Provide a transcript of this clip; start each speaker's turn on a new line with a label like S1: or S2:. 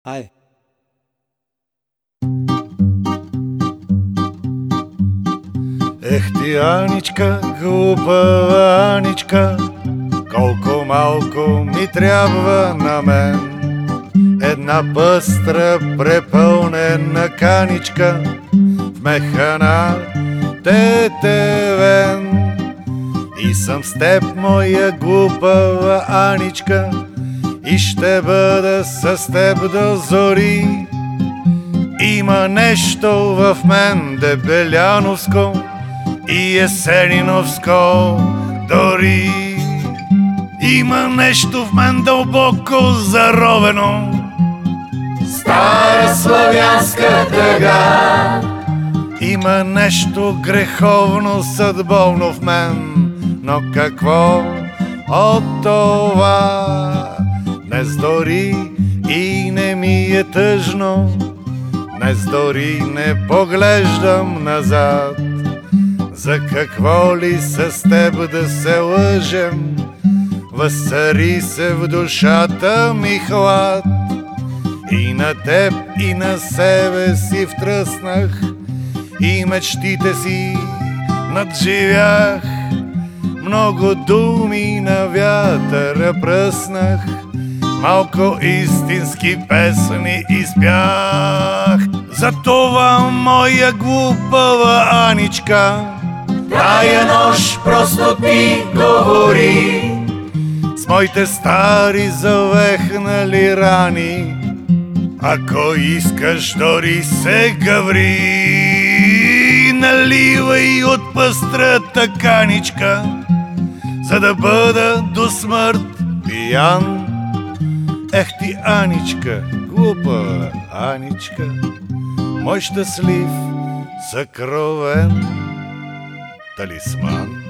S1: Ай!
S2: Ех ти, Аничка, глупава Аничка, колко малко ми трябва на мен. Една пъстра, препълнена каничка в механа тетевен. И съм с теб, моя глупава Аничка, и ще бъда с теб до зори. Има нещо в мен дебеляновско и есениновско дори. Има нещо в мен дълбоко заровено,
S3: стара славянска тъга.
S2: Има нещо греховно, съдбовно в мен, но какво от това? Днес дори и не ми е тъжно, днес дори не поглеждам назад. За какво ли с теб да се лъжем? Възцари се в душата ми хлад. И на теб, и на себе си втръснах, и мечтите си надживях. Много думи на вятъра пръснах, малко истински песни изпях. Затова, моя глупава Аничка,
S3: тая нощ просто ти говори
S2: с моите стари завехнали рани. Ако искаш, дори се гаври, наливай от пъстрата каничка, за да бъда до смърт пиян. Ех ти, Аничка, глупава Аничка, мой щастлив, съкровен талисман.